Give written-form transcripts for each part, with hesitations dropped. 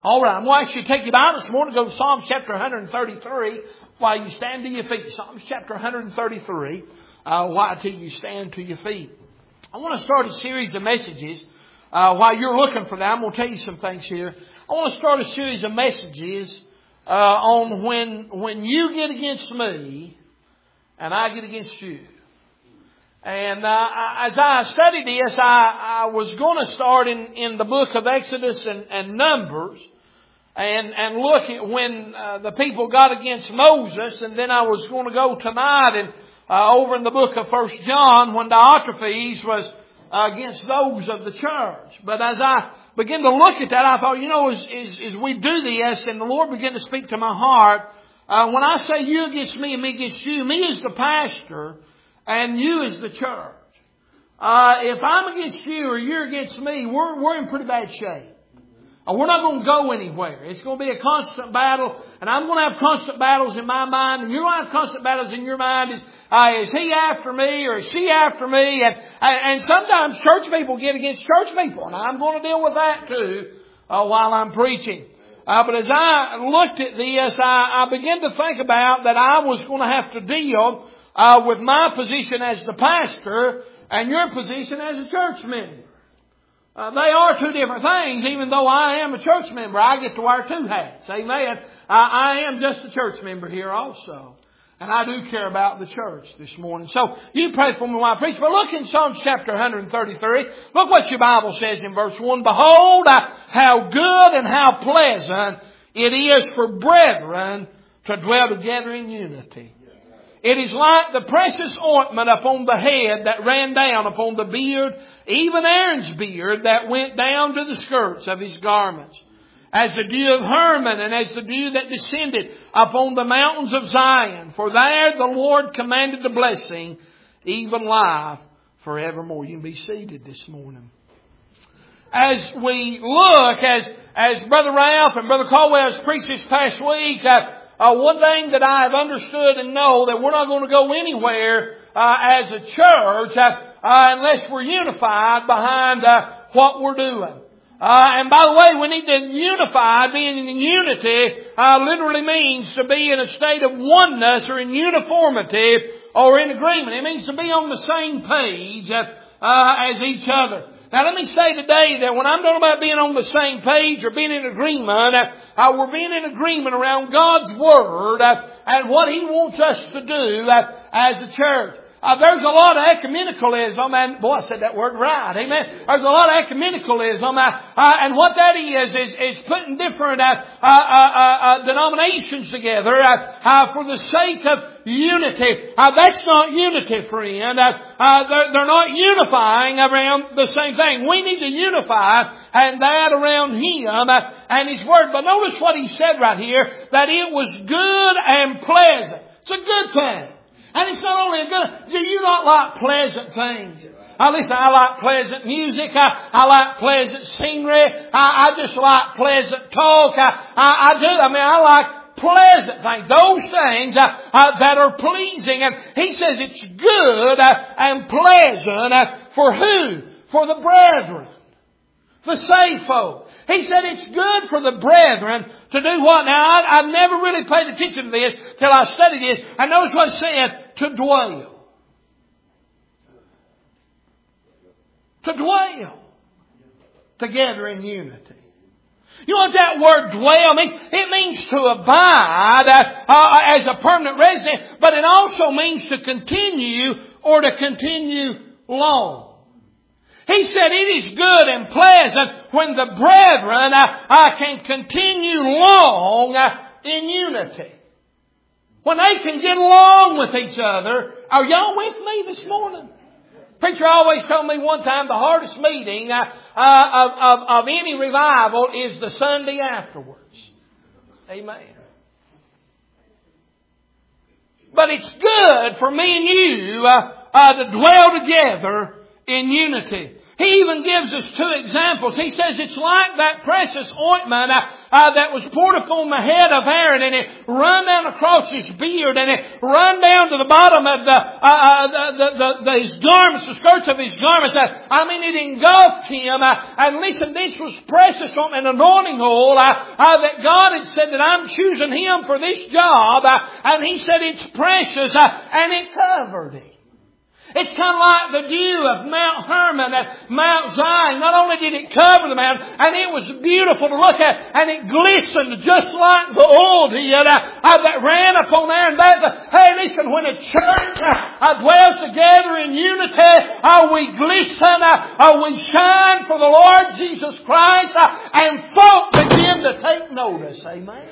All right, I'm going to ask you to take your Bible this morning, go to Psalms chapter 133 while you stand to your feet. Psalms chapter 133 while you stand to your feet. I want to start a series of messages. While you're looking for that, I'm going to tell you some things here. I want to start a series of messages on when you get against me and I get against you. And as I studied this, I was going to start in the book of Exodus and Numbers and look at when the people got against Moses. And then I was going to go tonight and over in the book of 1 John when Diotrephes was against those of the church. But as I began to look at that, I thought, as we do this and the Lord began to speak to my heart, when I say you against me and me against you, me as the pastor and you as the church. If I'm against you or you're against me, we're in pretty bad shape. We're not going to go anywhere. It's going to be a constant battle, and I'm going to have constant battles in my mind, and you're going to have constant battles in your mind. Is he after me or is she after me? And sometimes church people get against church people, and I'm going to deal with that too while I'm preaching. But as I looked at this, I began to think about that I was going to have to deal with my position as the pastor and your position as a church member. They are two different things. Even though I am a church member, I get to wear two hats. Amen. I am just a church member here also. And I do care about the church this morning. So you pray for me while I preach. But look in Psalms chapter 133. Look what your Bible says in verse 1. Behold, how good and how pleasant it is for brethren to dwell together in unity. It is like the precious ointment upon the head that ran down upon the beard, even Aaron's beard that went down to the skirts of his garments. As the dew of Hermon and as the dew that descended upon the mountains of Zion. For there the Lord commanded the blessing, even life forevermore. You can be seated this morning. As we look, as Brother Ralph and Brother Caldwell has preached this past week, one thing that I have understood and know that we're not going to go anywhere as a church unless we're unified behind what we're doing. And by the way, we need to unify. Being in unity literally means to be in a state of oneness or in uniformity or in agreement. It means to be on the same page as each other. Now let me say today that when I'm talking about being on the same page or being in agreement, we're being in agreement around God's Word and what He wants us to do as a church. There's a lot of ecumenicalism, and boy, I said that word right, amen. There's a lot of ecumenicalism, and what that is putting different denominations together for the sake of unity. That's not unity, friend. They're not unifying around the same thing. We need to unify, and that around Him and His Word. But notice what He said right here, that it was good and pleasant. It's a good thing. And it's not only a good, do you not like pleasant things? Listen, I like pleasant music. I like pleasant scenery. I just like pleasant talk. I do. I like pleasant things. Those things that are pleasing. And He says it's good and pleasant for who? For the brethren. The saved folk. He said it's good for the brethren to do what? Now, I've never really paid attention to this till I studied this. I notice what it said, to dwell. To dwell together in unity. You know what that word dwell means? It means to abide as a permanent resident, but it also means to continue or to continue long. He said it is good and pleasant when the brethren can continue long in unity. When they can get along with each other. Are y'all with me this morning? Preacher always told me one time the hardest meeting of any revival is the Sunday afterwards. Amen. But it's good for me and you to dwell together in unity. He even gives us two examples. He says it's like that precious ointment that was poured upon the head of Aaron, and it run down across his beard, and it run down to the bottom of his garments, the skirts of his garments. It engulfed him. And listen, this was precious on an anointing oil that God had said that I'm choosing him for this job. And He said it's precious, and it covered him. It's kind of like the dew of Mount Hermon at Mount Zion. Not only did it cover the mountain, and it was beautiful to look at, and it glistened just like the oil did that ran upon there. Hey, listen, when a church dwells together in unity, we glisten, we shine for the Lord Jesus Christ, and folk begin to take notice. Amen.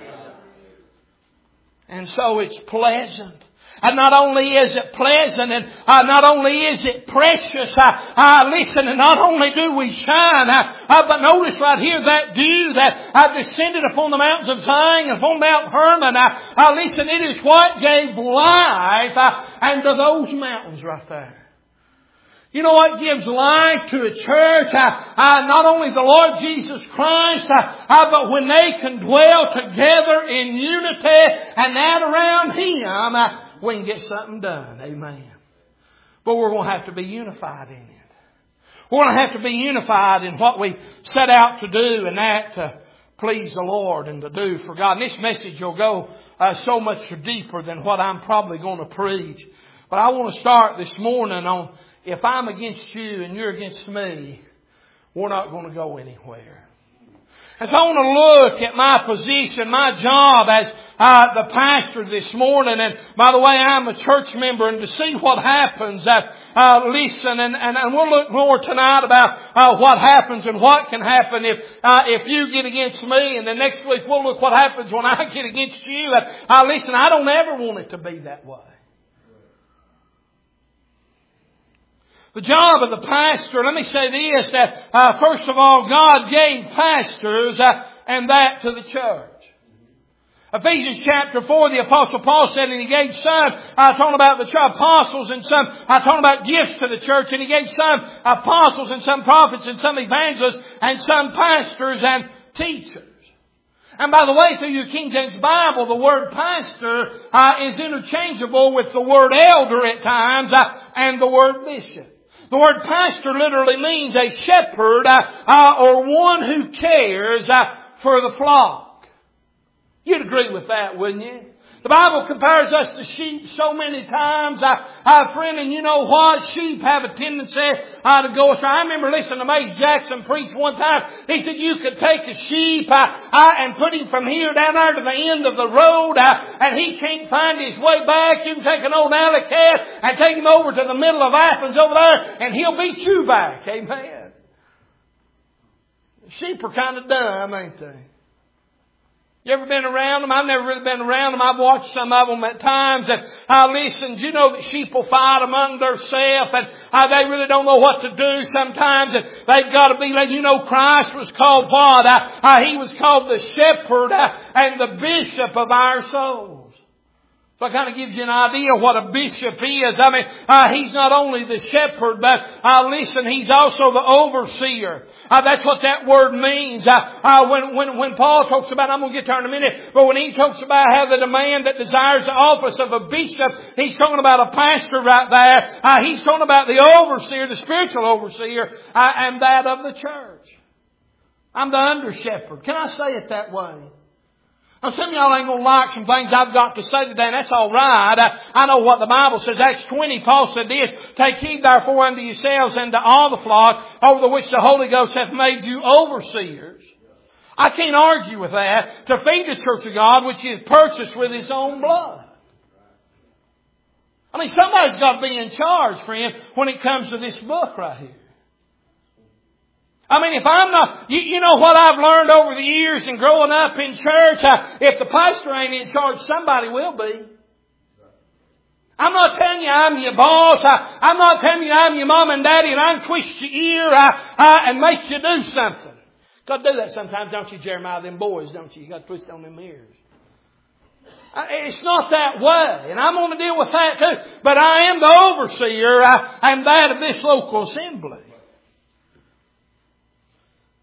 And so it's pleasant. And not only is it pleasant, and not only is it precious, listen, and not only do we shine, but notice right here that dew that descended upon the mountains of Zion and upon Mount Hermon. Listen, it is what gave life and to those mountains right there. You know what gives life to a church? Not only the Lord Jesus Christ, but when they can dwell together in unity and that around Him, we can get something done. Amen. But we're going to have to be unified in it. We're going to have to be unified in what we set out to do, and that to please the Lord and to do for God. And this message will go so much deeper than what I'm probably going to preach. But I want to start this morning on, if I'm against you and you're against me, we're not going to go anywhere. If I want to look at my position, my job as the pastor this morning, and by the way, I'm a church member, and to see what happens, listen, and we'll look more tonight about what happens and what can happen if you get against me, and then next week we'll look what happens when I get against you. Listen, I don't ever want it to be that way. The job of the pastor, let me say this, that first of all, God gave pastors and that to the church. Ephesians chapter 4, the Apostle Paul said, and He gave some, talking about the apostles, and some, talking about gifts to the church, and He gave some apostles and some prophets and some evangelists and some pastors and teachers. And by the way, through your King James Bible, the word pastor is interchangeable with the word elder at times and the word bishop. The word pastor literally means a shepherd or one who cares for the flock. You'd agree with that, wouldn't you? The Bible compares us to sheep so many times. Friend, and you know what? Sheep have a tendency to go astray. I remember listening to Mace Jackson preach one time. He said you could take a sheep and put him from here down there to the end of the road, and he can't find his way back. You can take an old alley cat and take him over to the middle of Athens over there, and he'll beat you back. Amen. Sheep are kind of dumb, ain't they? You ever been around them? I've never really been around them. I've watched some of them at times, and listen, you know that sheep will fight among themselves, and they really don't know what to do sometimes, and they've got to be like, you know, Christ was called what? He was called the shepherd and the bishop of our souls. So it kind of gives you an idea what a bishop is. He's not only the shepherd, but listen, he's also the overseer. That's what that word means. When Paul talks about, I'm going to get there in a minute, but when he talks about how the man that desires the office of a bishop, he's talking about a pastor right there. He's talking about the overseer, the spiritual overseer, and that of the church. I'm the under shepherd. Can I say it that way? Now, some of y'all ain't going to like some things I've got to say today, and that's all right. I know what the Bible says. Acts 20, Paul said this, take heed therefore unto yourselves and to all the flock over which the Holy Ghost hath made you overseers. I can't argue with that. To feed the church of God, which He has purchased with His own blood. Somebody's got to be in charge, friend, when it comes to this book right here. If I'm not, you know what I've learned over the years and growing up in church, if the pastor ain't in charge, somebody will be. I'm not telling you I'm your boss. I'm not telling you I'm your mom and daddy and I can twist your ear and make you do something. Got to do that sometimes, don't you, Jeremiah? Them boys, don't you? You got to twist on them ears. It's not that way, and I'm going to deal with that too. But I am the overseer and that of this local assembly.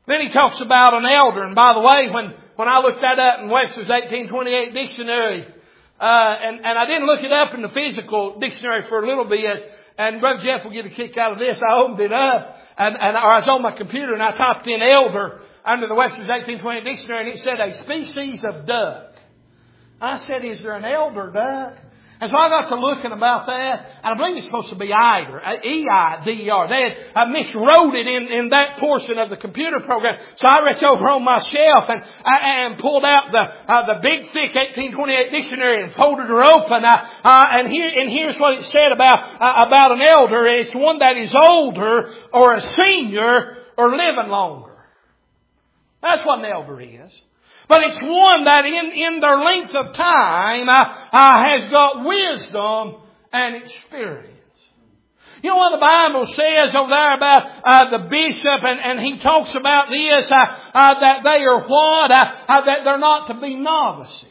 Then he talks about an elder. And by the way, when I looked that up in Webster's 1828 dictionary, and I didn't look it up in the physical dictionary for a little bit, and Brother Jeff will get a kick out of this. I opened it up, or I was on my computer and I typed in elder under the Webster's 1828 dictionary, and it said a species of duck. I said, is there an elder duck? And so I got to looking about that, and I believe it's supposed to be eider, E-I-D-E-R. They had miswrote it in that portion of the computer program. So I reached over on my shelf and pulled out the big thick 1828 dictionary and folded her open. And here's what it said about an elder. It's one that is older or a senior or living longer. That's what an elder is. But it's one that in their length of time has got wisdom and experience. You know what the Bible says over there about the bishop, and he talks about this, that they are what? That they're not to be novices.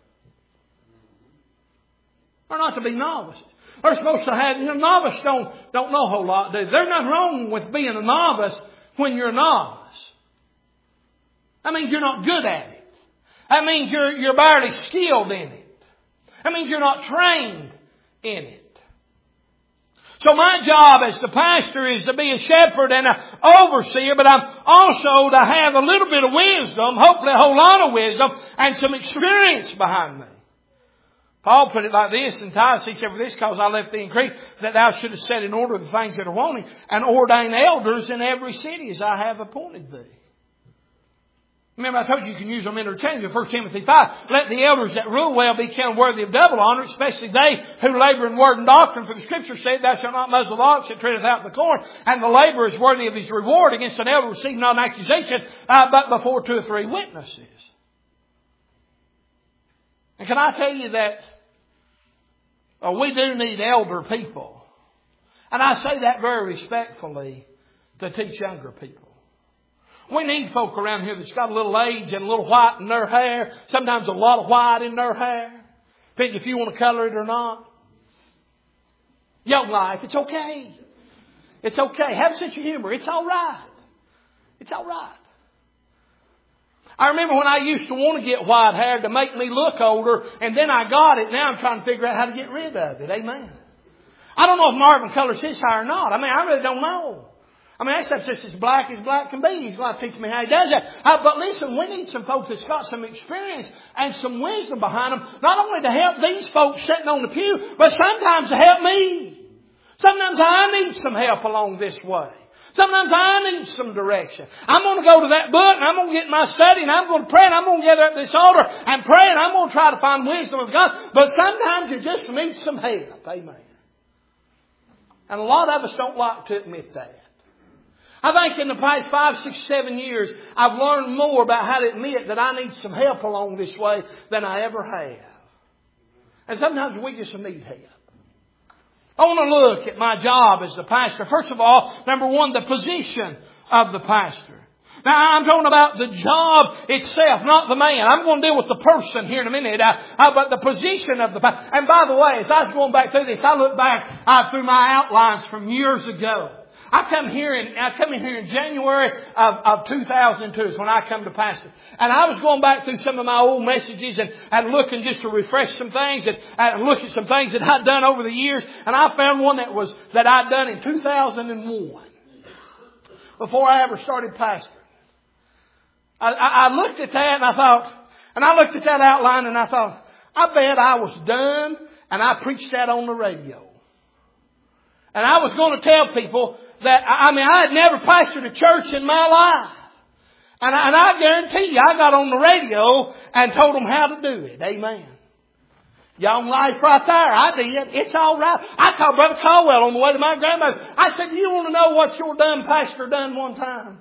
They're not to be novices. They're supposed to have, novices don't know a whole lot, do they? There's nothing wrong with being a novice when you're a novice. That means you're not good at it. That means you're barely skilled in it. That means you're not trained in it. So my job as the pastor is to be a shepherd and an overseer, but I'm also to have a little bit of wisdom, hopefully a whole lot of wisdom, and some experience behind me. Paul put it like this in Titus, he said, for this cause I left thee in Crete, that thou shouldest set in order the things that are wanting, and ordain elders in every city as I have appointed thee. Remember, I told you can use them interchangeably. 1 Timothy 5. Let the elders that rule well be counted worthy of double honor, especially they who labor in word and doctrine. For the Scripture said, thou shalt not muzzle the ox that treadeth out the corn, and the laborer is worthy of his reward. Against an elder receive not an accusation, but before 2 or 3 witnesses. And can I tell you that we do need elder people. And I say that very respectfully to teach younger people. We need folk around here that's got a little age and a little white in their hair. Sometimes a lot of white in their hair. Depends if you want to color it or not. Young life, it's okay. It's okay. Have a sense of humor. It's all right. It's all right. I remember when I used to want to get white hair to make me look older, and then I got it. Now I'm trying to figure out how to get rid of it. Amen. I don't know if Marvin colors his hair or not. I really don't know. That stuff's just as black can be. He's going to teach me how he does that. But listen, we need some folks that's got some experience and some wisdom behind them. Not only to help these folks sitting on the pew, but sometimes to help me. Sometimes I need some help along this way. Sometimes I need some direction. I'm going to go to that book and I'm going to get in my study and I'm going to pray and I'm going to gather at this altar and pray and I'm going to try to find wisdom of God. But sometimes you just need some help. Amen. And a lot of us don't like to admit that. I think in the past 5, 6, 7 years, I've learned more about how to admit that I need some help along this way than I ever have. And sometimes we just need help. I want to look at my job as the pastor. First of all, number one, the position of the pastor. Now, I'm talking about the job itself, not the man. I'm going to deal with the person here in a minute. But the position of the pastor. And by the way, as I was going back through this, I look back through my outlines from years ago. I come in here in January of 2002 is when I come to pastor. And I was going back through some of my old messages and looking just to refresh some things and look at some things that I'd done over the years. And I found one that I'd done in 2001 before I ever started pastoring. I looked at that and I looked at that outline and I thought, I bet I was done and I preached that on the radio. And I was going to tell people that, I had never pastored a church in my life. And I guarantee you, I got on the radio and told them how to do it. Amen. Young life right there. I did. It's all right. I called Brother Caldwell on the way to my grandmother's. I said, you want to know what your dumb pastor done one time?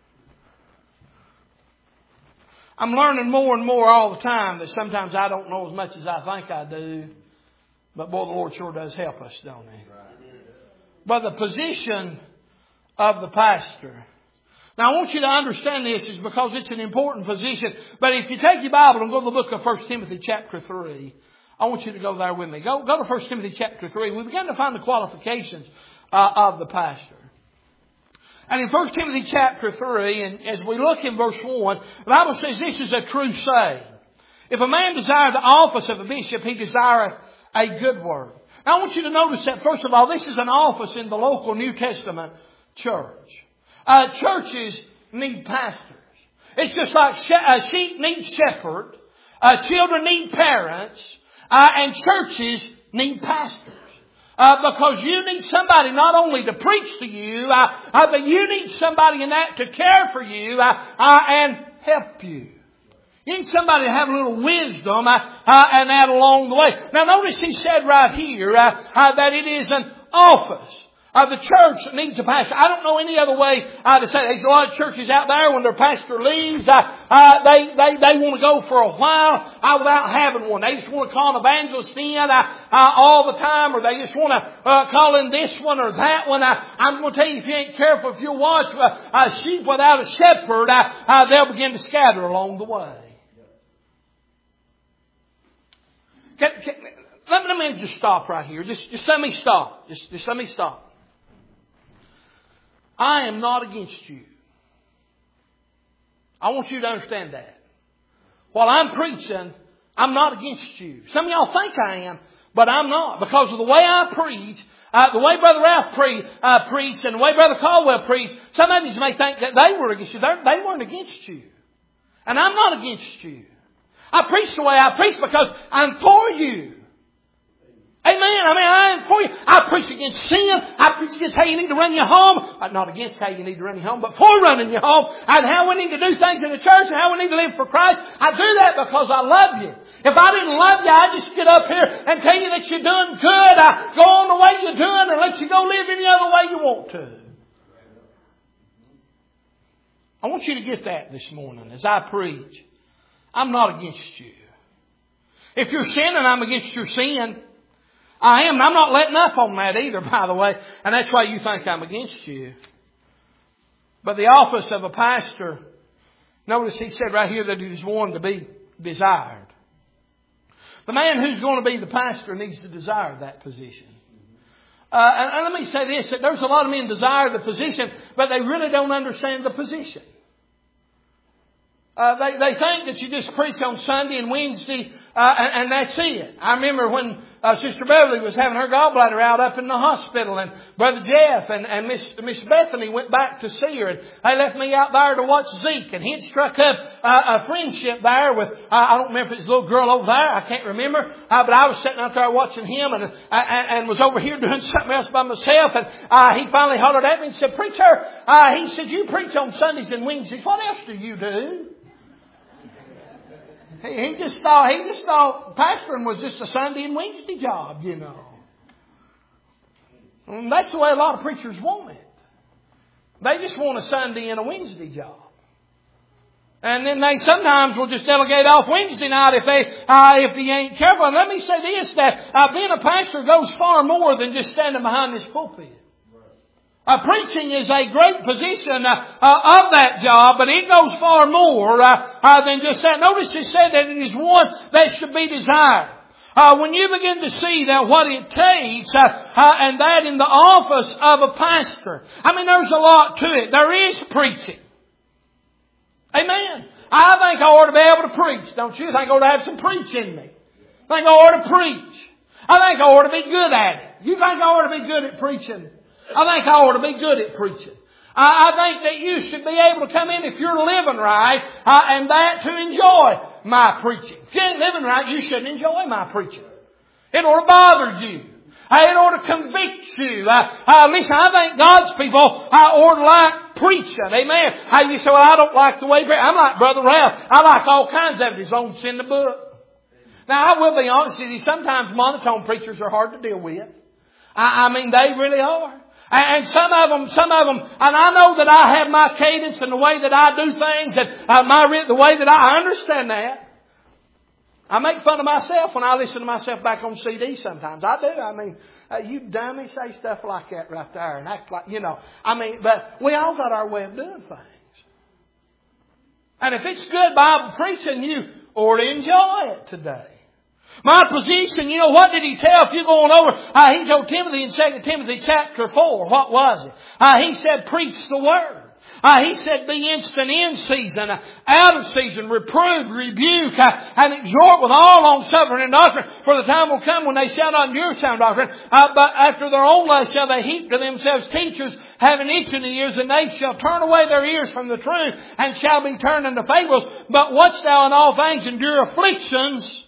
I'm learning more and more all the time that sometimes I don't know as much as I think I do. But boy, the Lord sure does help us, don't He? But the position of the pastor. Now I want you to understand this is because it's an important position. But if you take your Bible and go to the book of 1 Timothy chapter 3, I want you to go there with me. Go to 1 Timothy chapter 3. We began to find the qualifications of the pastor. And in 1 Timothy chapter 3, and as we look in verse 1, the Bible says this is a true saying. If a man desire the office of a bishop, he desireth a good work. Now I want you to notice that, first of all, this is an office in the local New Testament church. Churches need pastors. It's just like sheep need shepherds, children need parents, and churches need pastors. Because you need somebody not only to preach to you, but you need somebody in that to care for you and help you. You need somebody to have a little wisdom and that along the way. Now notice he said right here that it is an office. The church needs a pastor. I don't know any other way to say it. There's a lot of churches out there when their pastor leaves, they want to go for a while without having one. They just want to call an evangelist in all the time, or they just want to call in this one or that one. I'm going to tell you, if you ain't careful, if you watch sheep without a shepherd, they'll begin to scatter along the way. Let me just stop right here. Just let me stop. Just let me stop. I am not against you. I want you to understand that. While I'm preaching, I'm not against you. Some of y'all think I am, but I'm not. Because of the way I preach, the way Brother Ralph preached and the way Brother Caldwell preached, some of you may think that they were against you. They weren't against you. And I'm not against you. I preach the way I preach because I'm for you. Amen. I am for you. I preach against sin. I preach against how you need to run your home. Not against how you need to run your home, but for running your home. And how we need to do things in the church and how we need to live for Christ. I do that because I love you. If I didn't love you, I'd just get up here and tell you that you're doing good. Go on the way you're doing, or let you go live any other way you want to. I want you to get that this morning as I preach. I'm not against you. If you're sinning, I'm against your sin. I am. I'm not letting up on that either, by the way. And that's why you think I'm against you. But the office of a pastor, notice he said right here that it is one to be desired. The man who's going to be the pastor needs to desire that position. And let me say this, that there's a lot of men desire the position, but they really don't understand the position. They think that you just preach on Sunday and Wednesday, and that's it. I remember when Sister Beverly was having her gallbladder out up in the hospital, and Brother Jeff and Miss Bethany went back to see her, and they left me out there to watch Zeke, and he'd struck up a friendship there with, I don't remember if it was a little girl over there, I can't remember, but I was sitting out there watching him, and was over here doing something else by myself, and he finally hollered at me and said, "Preacher," he said, "you preach on Sundays and Wednesdays. What else do you do?" He just thought pastoring was just a Sunday and Wednesday job, you know. And that's the way a lot of preachers want it. They just want a Sunday and a Wednesday job. And then they sometimes will just delegate off Wednesday night if they ain't careful. And let me say this, that being a pastor goes far more than just standing behind this pulpit. Preaching is a great position of that job, but it goes far more than just that. Notice it said that it is one that should be desired. When you begin to see that what it takes, and that in the office of a pastor, I mean, there's a lot to it. There is preaching. Amen. I think I ought to be able to preach, don't you? I think I ought to have some preach in me. I think I ought to preach. I think I ought to be good at it. You think I ought to be good at preaching? I think I ought to be good at preaching. I think that you should be able to come in if you're living right, and that to enjoy my preaching. If you ain't living right, you shouldn't enjoy my preaching. It ought to bother you. It ought to convict you. Listen, I think God's people ought to like preaching. Amen. You say, "Well, I don't like the way." I'm like Brother Ralph. I like all kinds of it as long as it's in the book. Now, I will be honest with you. Sometimes monotone preachers are hard to deal with. I mean, they really are. And some of them, and I know that I have my cadence and the way that I do things, and the way that I understand that. I make fun of myself when I listen to myself back on CD sometimes. I do. I mean, you dummy, say stuff like that right there and act like, you know. I mean, but we all got our way of doing things. And if it's good Bible preaching, you ought to enjoy it today. My position, what did he tell? If you're going over, he told Timothy in 2 Timothy chapter 4. What was it? He said, preach the Word. He said, be instant in season, out of season, reprove, rebuke, and exhort with all long suffering and doctrine. For the time will come when they shall not endure sound doctrine, but after their own lust shall they heap to themselves teachers having itching ears, and they shall turn away their ears from the truth, and shall be turned into fables. But watch thou in all things, endure afflictions.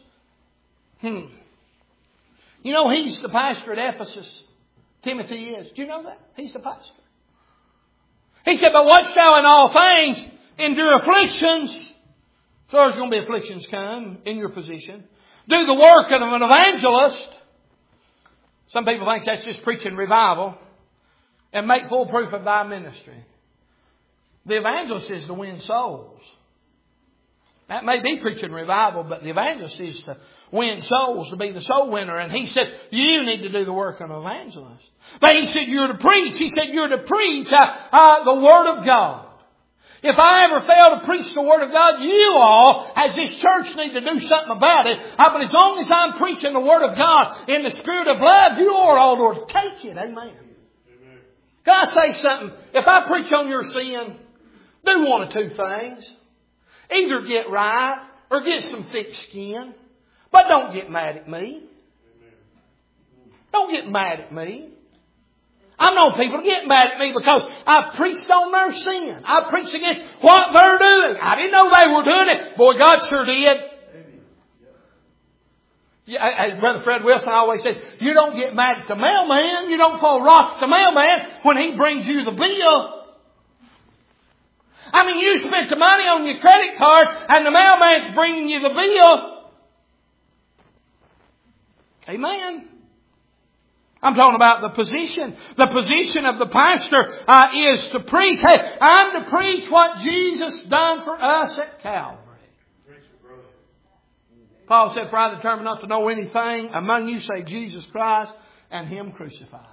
He's the pastor at Ephesus. Timothy is. Do you know that? He's the pastor. He said, but watch thou in all things, endure afflictions. So there's going to be afflictions come in your position. Do the work of an evangelist. Some people think that's just preaching revival. And make full proof of thy ministry. The evangelist is to win souls. That may be preaching revival, but the evangelist is to win souls, to be the soul winner. And he said, you need to do the work of an evangelist. But he said, you're to preach. He said, you're to preach the Word of God. If I ever fail to preach the Word of God, you all, as this church, need to do something about it. But as long as I'm preaching the Word of God in the spirit of love, you all, Lord, take it. Amen. Can I say something? If I preach on your sin, do one of two things. Either get right or get some thick skin. But don't get mad at me. Don't get mad at me. I know people get mad at me because I preached on their sin. I preached against what they're doing. I didn't know they were doing it. Boy, God sure did. As Brother Fred Wilson always says, you don't get mad at the mailman. You don't throw a rock at the mailman when he brings you the bill. I mean, you spent the money on your credit card and the mailman's bringing you the bill. Amen. I'm talking about the position. The position of the pastor is to preach. Hey, I'm to preach what Jesus done for us at Calvary. Paul said, for I determined not to know anything among you save Jesus Christ and Him crucified.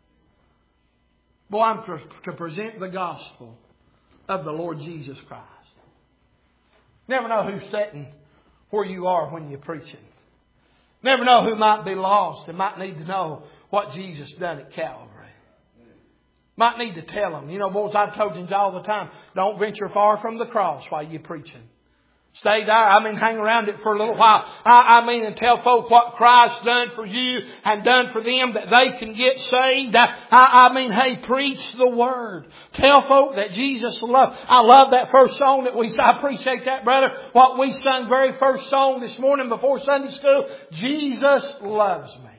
Boy, I'm to present the gospel of the Lord Jesus Christ. Never know who's sitting where you are when you're preaching. Never know who might be lost and might need to know what Jesus done at Calvary. Might need to tell them. Boys, I've told you all the time, don't venture far from the cross while you're preaching. Stay there. Hang around it for a little while. And tell folk what Christ done for you and done for them that they can get saved. Hey, preach the Word. Tell folk that Jesus loved. I love that first song that we sang. I appreciate that, brother. What we sung very first song this morning before Sunday school. Jesus loves me.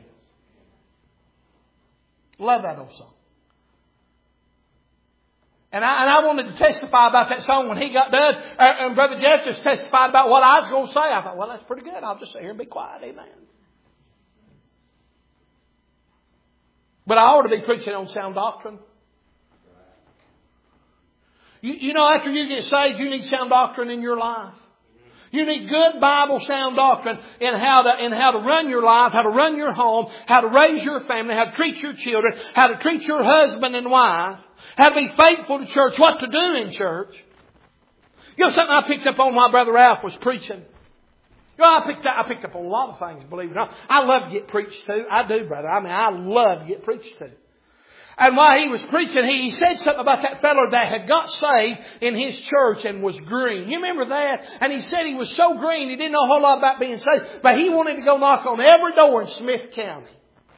Love that old song. And I wanted to testify about that song when he got done. And Brother Jeff just testified about what I was going to say. I thought, well, that's pretty good. I'll just sit here and be quiet. Amen. But I ought to be preaching on sound doctrine. After you get saved, you need sound doctrine in your life. You need good Bible sound doctrine in how to run your life, how to run your home, how to raise your family, how to treat your children, how to treat your husband and wife, how to be faithful to church, what to do in church. Something I picked up on while Brother Ralph was preaching. I picked up on a lot of things, believe it or not. I love to get preached to. I do, brother. I love to get preached to. And while he was preaching, he said something about that fellow that had got saved in his church and was green. You remember that? And he said he was so green, he didn't know a whole lot about being saved. But he wanted to go knock on every door in Smith County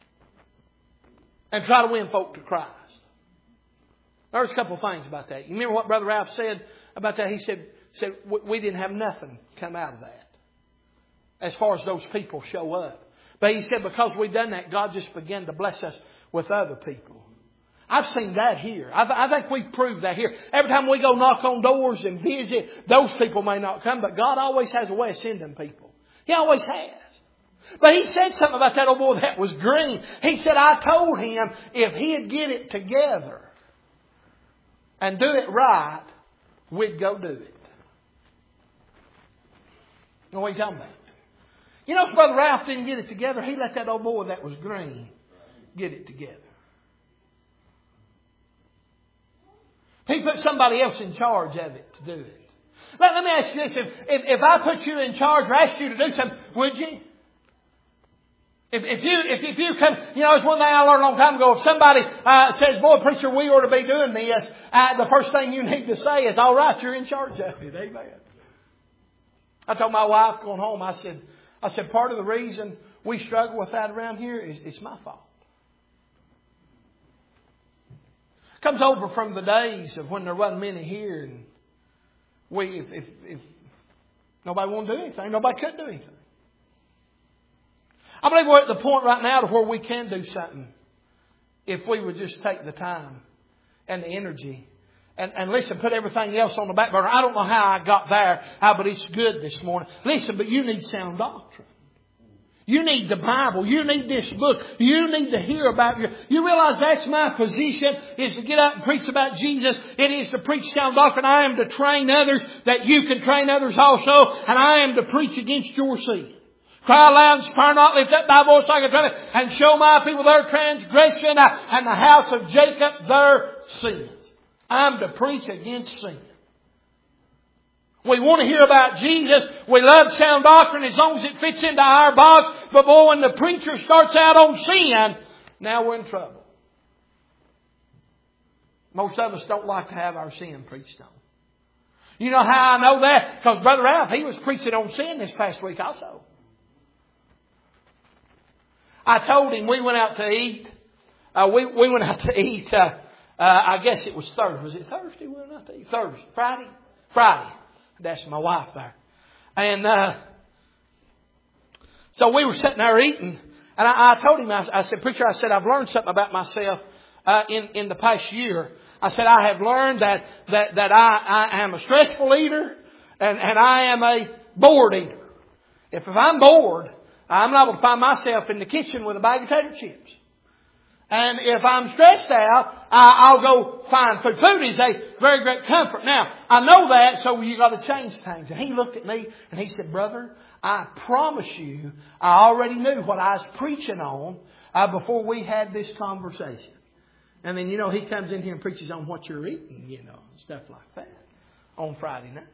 and try to win folk to Christ. There's a couple of things about that. You remember what Brother Ralph said about that? He said we didn't have nothing come out of that as far as those people show up. But he said because we'd done that, God just began to bless us with other people. I've seen that here. I think we've proved that here. Every time we go knock on doors and visit, those people may not come, but God always has a way of sending people. He always has. But he said something about that old boy that was green. He said, I told him if he'd get it together and do it right, we'd go do it. You know what he's talking about? If Brother Ralph didn't get it together, he let that old boy that was green get it together. He put somebody else in charge of it to do it. Let me ask you this. If I put you in charge or asked you to do something, would you? If you come, it's one thing I learned a long time ago. If somebody says, boy, preacher, we ought to be doing this, the first thing you need to say is, all right, you're in charge of it. Amen. I told my wife going home, I said, part of the reason we struggle with that around here is it's my fault. Comes over from the days of when there wasn't many here, and if nobody wanted to do anything, nobody could do anything. I believe we're at the point right now to where we can do something if we would just take the time and the energy and listen, put everything else on the back burner. I don't know how I got there, but it's good this morning. Listen, but you need sound doctrine. You need the Bible. You need this book. You need to hear about you realize that's my position, is to get up and preach about Jesus. It is to preach sound doctrine. I am to train others that you can train others also. And I am to preach against your sin. Cry aloud and spare not, lift up thy voice like a trumpet, and show my people their transgression and the house of Jacob their sins. I'm to preach against sin. We want to hear about Jesus. We love sound doctrine as long as it fits into our box. But boy, when the preacher starts out on sin, now we're in trouble. Most of us don't like to have our sin preached on. You know how I know that? Because Brother Ralph, he was preaching on sin this past week also. I told him we went out to eat. We went out to eat. I guess it was Thursday. Was it Thursday we went out to eat? Thursday. Friday. That's my wife there. And so we were sitting there eating. And I told him, I said, preacher, I said, I've learned something about myself in the past year. I said, I have learned that I am a stressful eater and I am a bored eater. If I'm bored, I'm liable to find myself in the kitchen with a bag of potato chips. And if I'm stressed out, I'll go find food. Food is a very great comfort. Now, I know that, so you got to change things. And he looked at me and he said, brother, I promise you, I already knew what I was preaching on before we had this conversation. And then, he comes in here and preaches on what you're eating, stuff like that on Friday night.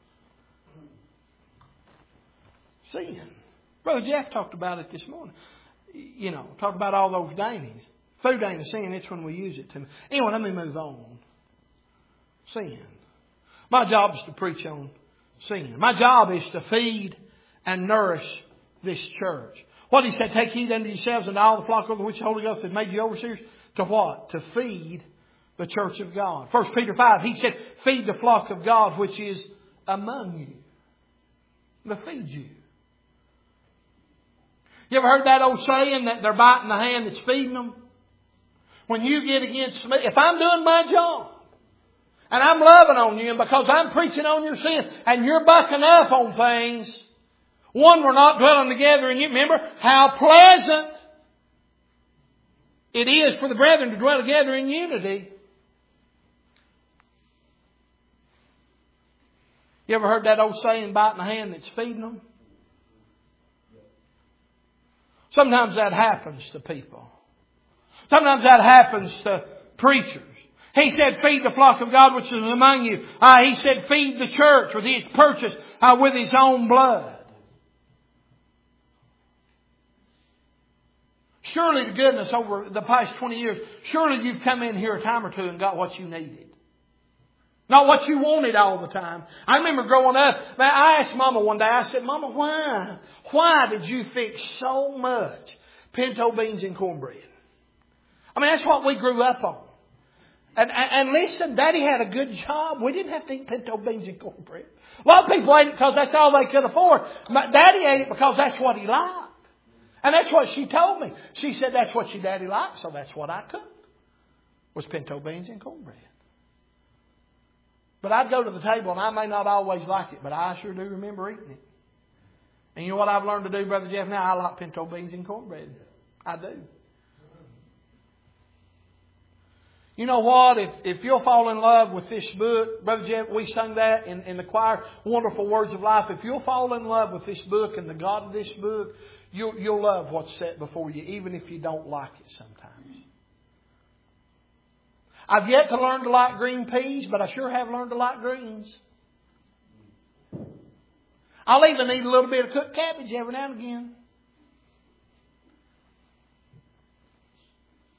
Sin. Brother Jeff talked about it this morning. Talked about all those dainties. Food ain't a sin, it's when we use it. Anyway, let me move on. Sin. My job is to preach on sin. My job is to feed and nourish this church. What he said, take heed unto yourselves and all the flock of which the Holy Ghost has made you overseers. To what? To feed the church of God. 1 Peter 5, he said, feed the flock of God which is among you. To feed you. You ever heard that old saying that they're biting the hand that's feeding them? When you get against me, if I'm doing my job and I'm loving on you and because I'm preaching on your sin and you're bucking up on things, one, we're not dwelling together in you. Remember how pleasant it is for the brethren to dwell together in unity. You ever heard that old saying, biting the hand that's feeding them? Sometimes that happens to people. Sometimes that happens to preachers. He said, feed the flock of God which is among you. He said, feed the church with his purchase, with his own blood. Surely to goodness, over the past 20 years, surely you've come in here a time or two and got what you needed. Not what you wanted all the time. I remember growing up, I asked Mama one day, I said, Mama, why did you fix so much pinto beans and cornbread? I mean, that's what we grew up on. And listen, Daddy had a good job. We didn't have to eat pinto beans and cornbread. A lot of people ate it because that's all they could afford. But Daddy ate it because that's what he liked. And that's what she told me. She said that's what your daddy liked, so that's what I cooked. Was pinto beans and cornbread. But I'd go to the table and I may not always like it, but I sure do remember eating it. And you know what I've learned to do, Brother Jeff? Now I like pinto beans and cornbread. I do. You know what? If you'll fall in love with this book, Brother Jeff, we sung that in the choir, Wonderful Words of Life. If you'll fall in love with this book and the God of this book, you'll love what's set before you, even if you don't like it sometimes. I've yet to learn to like green peas, but I sure have learned to like greens. I'll even eat a little bit of cooked cabbage every now and again.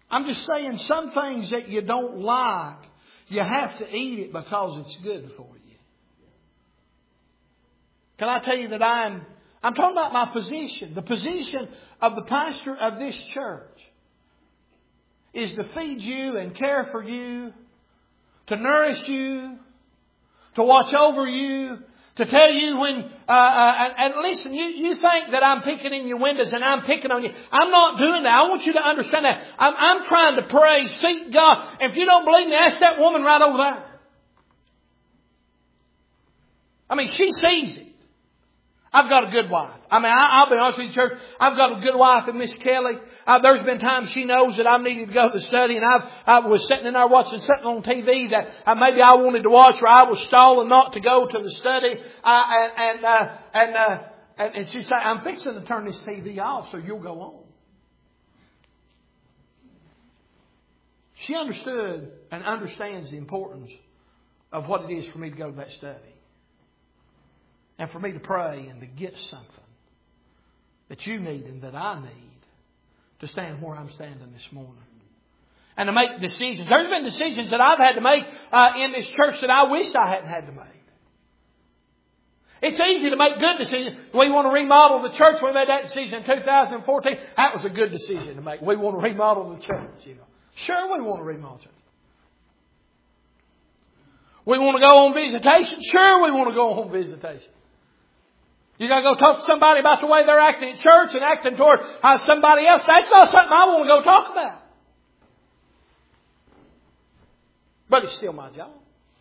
I'm just saying some things that you don't like, you have to eat it because it's good for you. Can I tell you that I'm talking about my position. The position of the pastor of this church is to feed you and care for you, to nourish you, to watch over you, to tell you when, and listen, you think that I'm picking in your windows and I'm picking on you. I'm not doing that. I want you to understand that. I'm trying to pray, seek God. If you don't believe me, ask that woman right over there. I mean, she sees it. I've got a good wife. I mean, I'll be honest with you, church. I've got a good wife in Miss Kelly. There's been times she knows that I needed to go to the study, and I was sitting in there watching something on TV that maybe I wanted to watch, or I was stalling not to go to the study. And she said, "I'm fixing to turn this TV off, so you'll go on." She understood and understands the importance of what it is for me to go to that study. And for me to pray and to get something that you need and that I need to stand where I'm standing this morning. And to make decisions. There's been decisions that I've had to make in this church that I wished I hadn't had to make. It's easy to make good decisions. We want to remodel the church. We made that decision in 2014. That was a good decision to make. We want to remodel the church. Sure, we want to remodel it. We want to go on visitation. Sure, we want to go on visitation. You got to go talk to somebody about the way they're acting at church and acting toward somebody else. That's not something I want to go talk about. But it's still my job.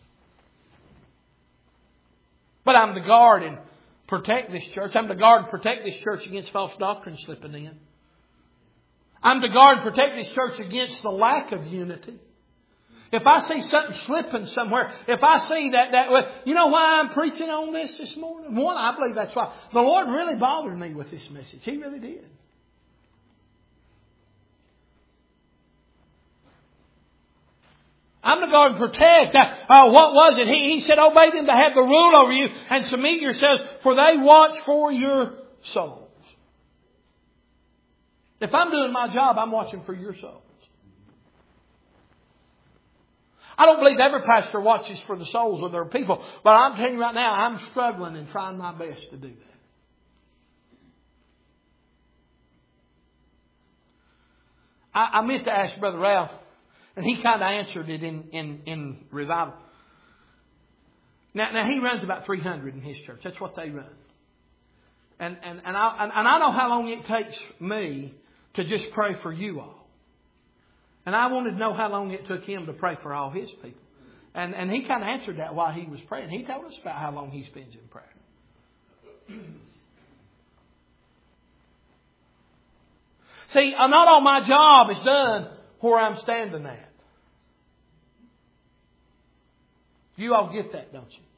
But I'm to guard and protect this church. I'm to guard and protect this church against false doctrine slipping in. I'm to guard and protect this church against the lack of unity. If I see something slipping somewhere, if I see that, you know why I'm preaching on this morning? One, I believe that's why. The Lord really bothered me with this message. He really did. I'm to guard and protect. What was it? He said, obey them to have the rule over you and submit yourselves, for they watch for your souls. If I'm doing my job, I'm watching for your souls. I don't believe every pastor watches for the souls of their people. But I'm telling you right now, I'm struggling and trying my best to do that. I meant to ask Brother Ralph, and he kind of answered it in revival. Now he runs about 300 in his church. That's what they run. And I know how long it takes me to just pray for you all. And I wanted to know how long it took him to pray for all his people. And he kind of answered that while he was praying. He told us about how long he spends in prayer. See, not all my job is done where I'm standing at. You all get that, don't you?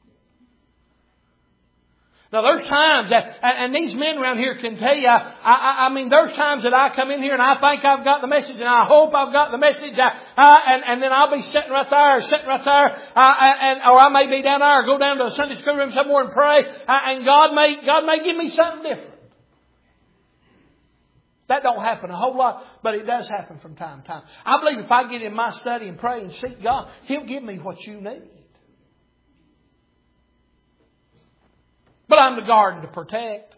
Now there's times that, and these men around here can tell you, I mean there's times that I come in here and I think I've got the message and I hope I've got the message, and then I'll be sitting right there, or I may be down there or go down to a Sunday school room somewhere and pray, and God may give me something different. That don't happen a whole lot, but it does happen from time to time. I believe if I get in my study and pray and seek God, He'll give me what you need. But I'm to guard and to protect.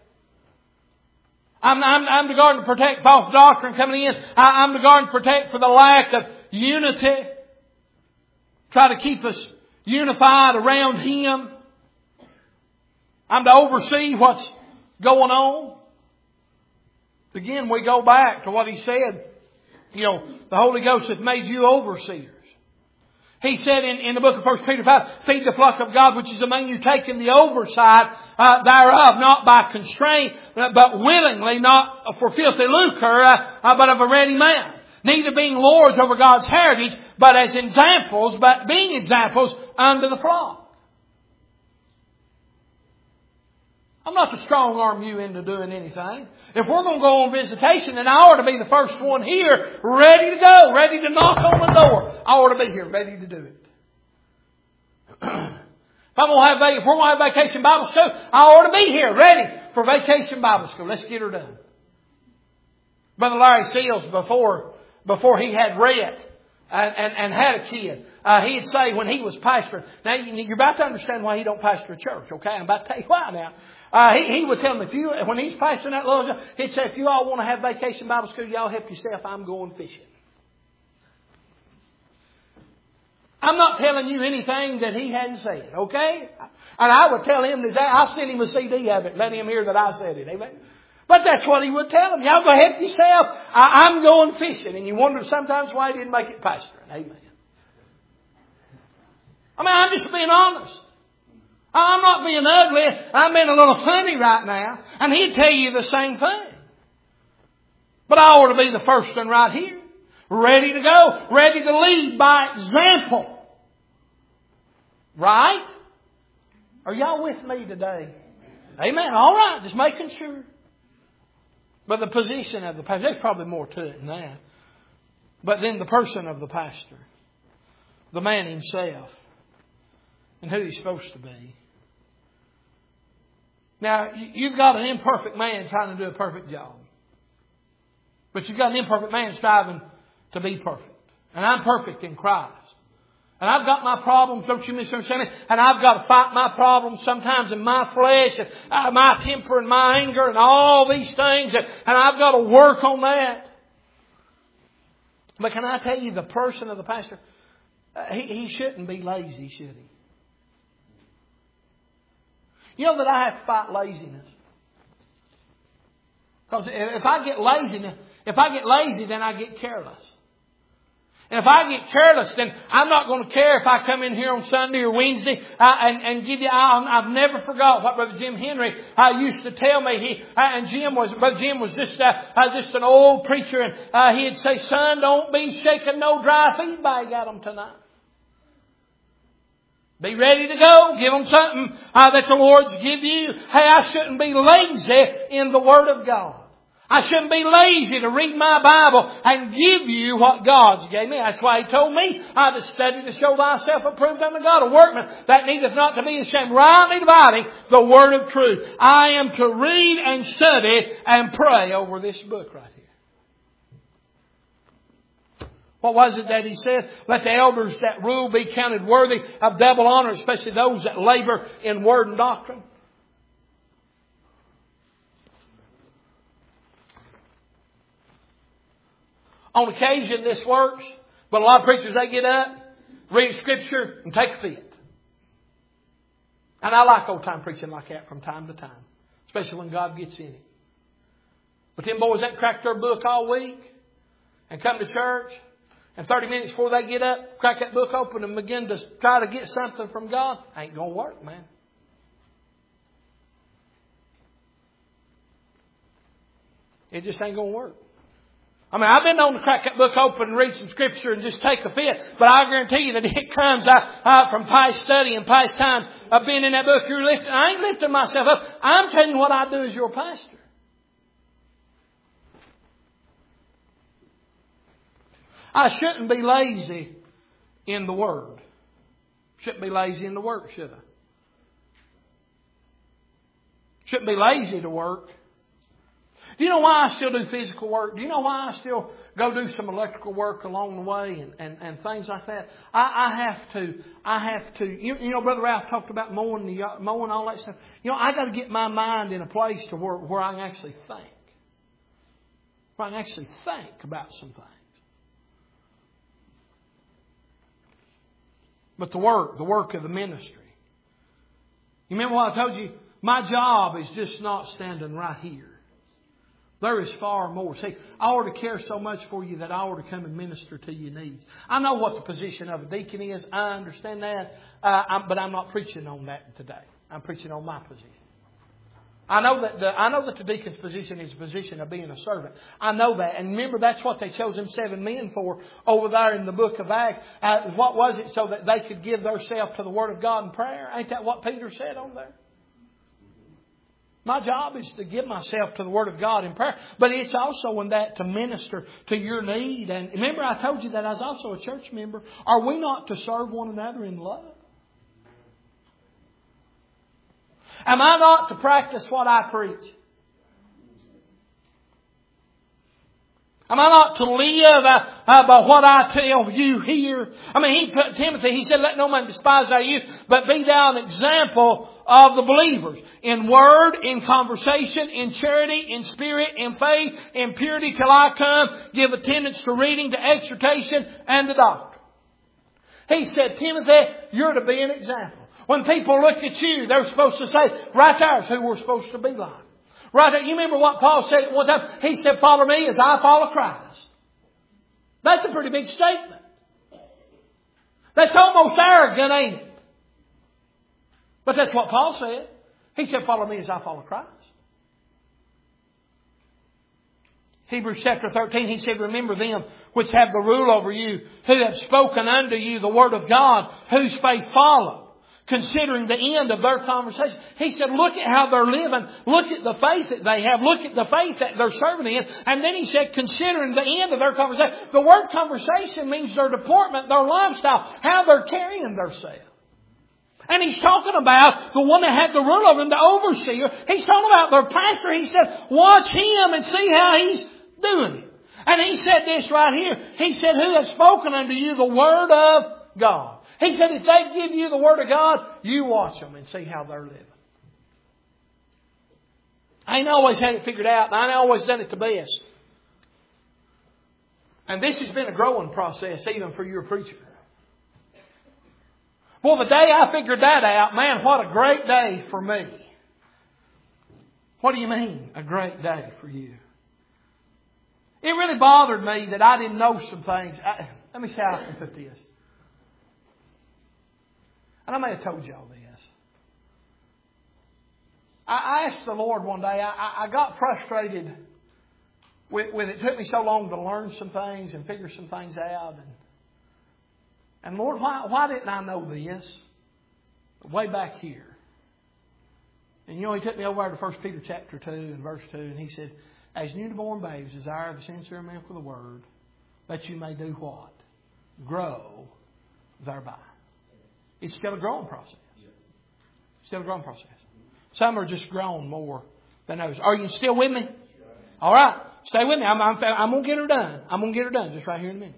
I'm to guard and to protect false doctrine coming in. I'm to guard and protect for the lack of unity. Try to keep us unified around Him. I'm to oversee what's going on. Again, we go back to what He said. You know, the Holy Ghost hath made you overseers. He said in the book of 1 Peter 5, feed the flock of God, which is among you, taking the oversight thereof, not by constraint, but willingly, not for filthy lucre, but of a ready man. Neither being lords over God's heritage, but as examples, but being examples unto the flock. I'm not to strong arm you into doing anything. If we're going to go on visitation, then I ought to be the first one here, ready to go, ready to knock on the door. I ought to be here, ready to do it. If we're going to have vacation Bible school, I ought to be here, ready for vacation Bible school. Let's get her done. Brother Larry Seals, before before he had read and had a kid. He'd say when he was pastoring. Now you're about to understand why he don't pastor a church, okay? I'm about to tell you why now. He would tell them when he's pastoring that little, he'd say, if you all want to have vacation Bible school, y'all help yourself. I'm going fishing. I'm not telling you anything that he hadn't said, okay? And I would tell him that I'll send him a CD of it, let him hear that I said it, amen? But that's what he would tell them. Y'all go help yourself. I'm going fishing. And you wonder sometimes why he didn't make it pastoring, amen? I mean, I'm just being honest. I'm not being ugly. I'm being a little funny right now. And he'd tell you the same thing. But I ought to be the first one right here. Ready to go. Ready to lead by example. Right? Are y'all with me today? Amen. All right. Just making sure. But the position of the pastor, there's probably more to it than that. But then the person of the pastor. The man himself. And who he's supposed to be. Now, you've got an imperfect man trying to do a perfect job. But you've got an imperfect man striving to be perfect. And I'm perfect in Christ. And I've got my problems, don't you misunderstand me? And I've got to fight my problems sometimes in my flesh and my temper and my anger and all these things. And I've got to work on that. But can I tell you, the person of the pastor, he shouldn't be lazy, should he? You know that I have to fight laziness. Because if I get lazy, then I get careless. And if I get careless, then I'm not going to care if I come in here on Sunday or Wednesday and give you. I've never forgot what Brother Jim Henry used to tell me. Brother Jim was just an old preacher, and he'd say, "Son, don't be shaking no dry feed bag at them tonight. Be ready to go. Give them something that the Lord's give you. Hey, I shouldn't be lazy in the Word of God. I shouldn't be lazy to read my Bible and give you what God's gave me." That's why He told me to study to show thyself approved unto God, a workman that needeth not to be ashamed, rightly dividing the Word of truth. I am to read and study and pray over this book right here. What was it that he said? Let the elders that rule be counted worthy of double honor, especially those that labor in word and doctrine. On occasion this works, but a lot of preachers, they get up, read Scripture, and take a fit. And I like old time preaching like that from time to time, especially when God gets in it. But them boys that crack their book all week and come to church, and 30 minutes before they get up, crack that book open and begin to try to get something from God, ain't going to work, man. It just ain't going to work. I mean, I've been known to crack that book open and read some Scripture and just take a fit. But I guarantee you that it comes from past study and past times of being in that book. I ain't lifting myself up. I'm telling you what I do as your pastor. I shouldn't be lazy in the Word. Shouldn't be lazy in the work, should I? Shouldn't be lazy to work. Do you know why I still do physical work? Do you know why I still go do some electrical work along the way and things like that? I have to. You know, Brother Ralph talked about mowing all that stuff. You know, I got to get my mind in a place to where I can actually think. Where I can actually think about some things. But the work of the ministry. You remember what I told you? My job is just not standing right here. There is far more. See, I ought to care so much for you that I ought to come and minister to your needs. I know what the position of a deacon is. I understand that. But I'm not preaching on that today. I'm preaching on my position. I know that the deacon's position is a position of being a servant. I know that. And remember, that's what they chose them 7 men for over there in the book of Acts. What was it? So that they could give themselves to the Word of God in prayer. Ain't that what Peter said on there? My job is to give myself to the Word of God in prayer. But it's also in that to minister to your need. And remember, I told you that I was also a church member. Are we not to serve one another in love? Am I not to practice what I preach? Am I not to live by what I tell you here? I mean, he put Timothy, he said, let no man despise thy youth, but be thou an example of the believers. In word, in conversation, in charity, in spirit, in faith, in purity till I come. Give attendance to reading, to exhortation, and to doctrine. He said, Timothy, you're to be an example. When people look at you, they're supposed to say, right there's who we're supposed to be like. Right there, you remember what Paul said at one time? He said, follow me as I follow Christ. That's a pretty big statement. That's almost arrogant, ain't it? But that's what Paul said. He said, follow me as I follow Christ. Hebrews chapter 13, he said, remember them which have the rule over you, who have spoken unto you the word of God, whose faith follow. Considering the end of their conversation. He said, look at how they're living. Look at the faith that they have. Look at the faith that they're serving in. And then he said, considering the end of their conversation. The word conversation means their deportment, their lifestyle, how they're carrying themselves. And he's talking about the one that had the rule over them, the overseer. He's talking about their pastor. He said, watch him and see how he's doing it. And he said this right here. He said, who has spoken unto you the word of God? He said, if they give you the Word of God, you watch them and see how they're living. I ain't always had it figured out, and I ain't always done it the best. And this has been a growing process, even for your preacher. Well, the day I figured that out, man, what a great day for me. What do you mean, a great day for you? It really bothered me that I didn't know some things. Let me see how I can put this. And I may have told y'all this. I asked the Lord one day, I got frustrated with it. Took me so long to learn some things and figure some things out. And Lord, why didn't I know this way back here? And you know, He took me over to 1 Peter chapter 2 and verse 2. And He said, as newborn babes, desire the sincere milk of the Word, that you may do what? Grow thereby. It's still a growing process. Still a growing process. Some are just grown more than others. Are you still with me? All right. Stay with me. I'm going to get her done. I'm going to get her done just right here in a minute.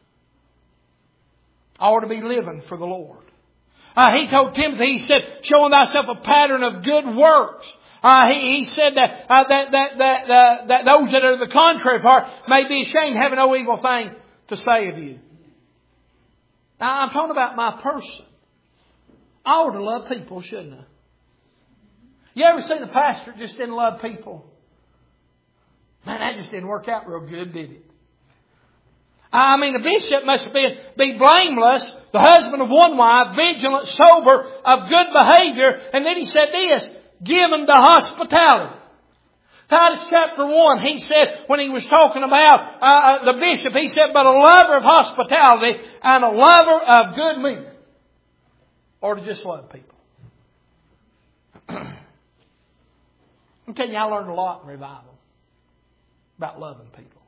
I ought to be living for the Lord. He told Timothy, he said, showing thyself a pattern of good works. He said that those that are the contrary part may be ashamed, having no evil thing to say of you. Now, I'm talking about my person. I ought to love people, shouldn't I? You ever seen a pastor that just didn't love people? Man, that just didn't work out real good, did it? I mean, the bishop must be blameless, the husband of one wife, vigilant, sober, of good behavior. And then he said this, given to hospitality. Titus chapter 1, he said, when he was talking about the bishop, he said, but a lover of hospitality and a lover of good meat. Or to just love people. I'm telling you, I learned a lot in revival about loving people.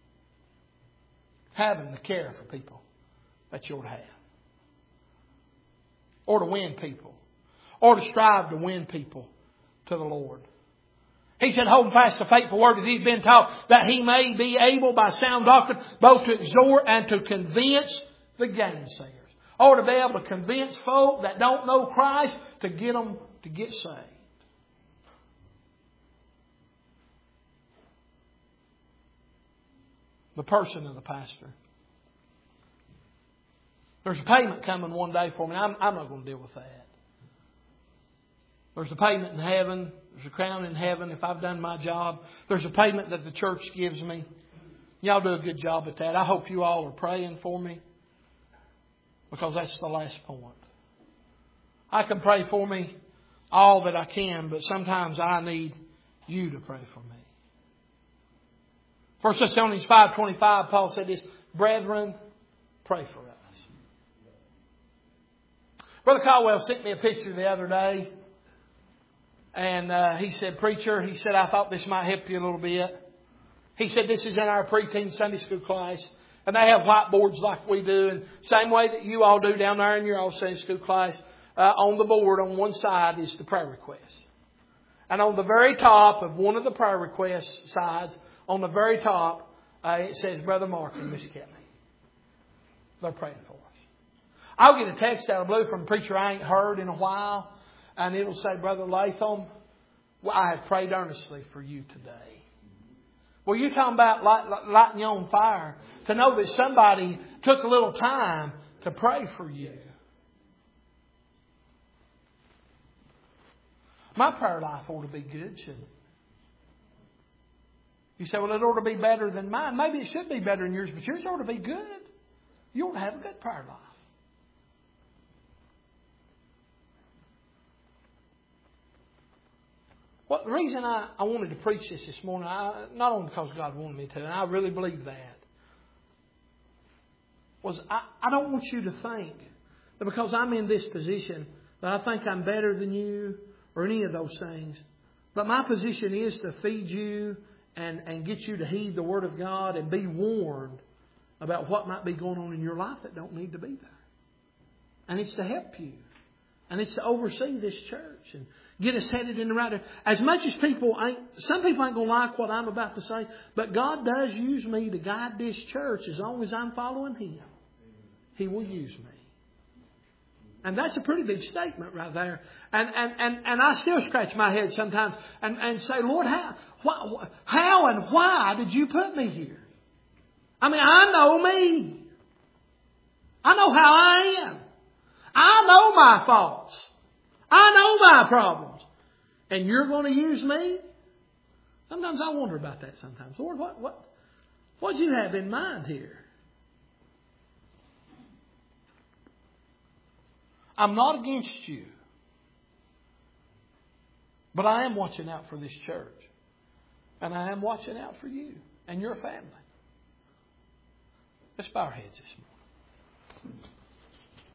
Having the care for people that you ought to have. Or to win people. Or to strive to win people to the Lord. He said, hold fast the faithful word that he's been taught, that he may be able by sound doctrine both to exhort and to convince the gainsayers. Or to be able to convince folk that don't know Christ to get them to get saved. The person of the pastor. There's a payment coming one day for me. I'm not going to deal with that. There's a payment in heaven. There's a crown in heaven if I've done my job. There's a payment that the church gives me. Y'all do a good job at that. I hope you all are praying for me. Because that's the last point. I can pray for me all that I can, but sometimes I need you to pray for me. 1 Thessalonians 5:25, Paul said this, brethren, pray for us. Brother Caldwell sent me a picture the other day. And he said, preacher, he said, I thought this might help you a little bit. He said, this is in our preteen Sunday school class. And they have whiteboards like we do. And same way that you all do down there in your old Sunday school class. On the board on one side is the prayer request. And on the very top of one of the prayer request sides, on the very top, It says Brother Mark and Miss Kelly. They're praying for us. I'll get a text out of blue from a preacher I ain't heard in a while. And it'll say, Brother Latham, I have prayed earnestly for you today. Well, you're talking about lighting you on fire. To know that somebody took a little time to pray for you. My prayer life ought to be good, shouldn't it? You say, well, it ought to be better than mine. Maybe it should be better than yours, but yours ought to be good. You ought to have a good prayer life. Well, the reason I wanted to preach this morning, not only because God wanted me to, and I really believe that, was I don't want you to think that because I'm in this position that I think I'm better than you or any of those things. But my position is to feed you and get you to heed the Word of God and be warned about what might be going on in your life that don't need to be there. And it's to help you. And it's to oversee this church and get us headed in the right direction. As much as some people ain't going to like what I'm about to say, but God does use me to guide this church as long as I'm following Him. He will use me. And that's a pretty big statement right there. And I still scratch my head sometimes and say, Lord, how and why did you put me here? I mean, I know me. I know how I am. I know my faults. I know my problems. And you're going to use me? Sometimes I wonder about that sometimes. Lord, what do you have in mind here? I'm not against you. But I am watching out for this church. And I am watching out for you and your family. Let's bow our heads this morning.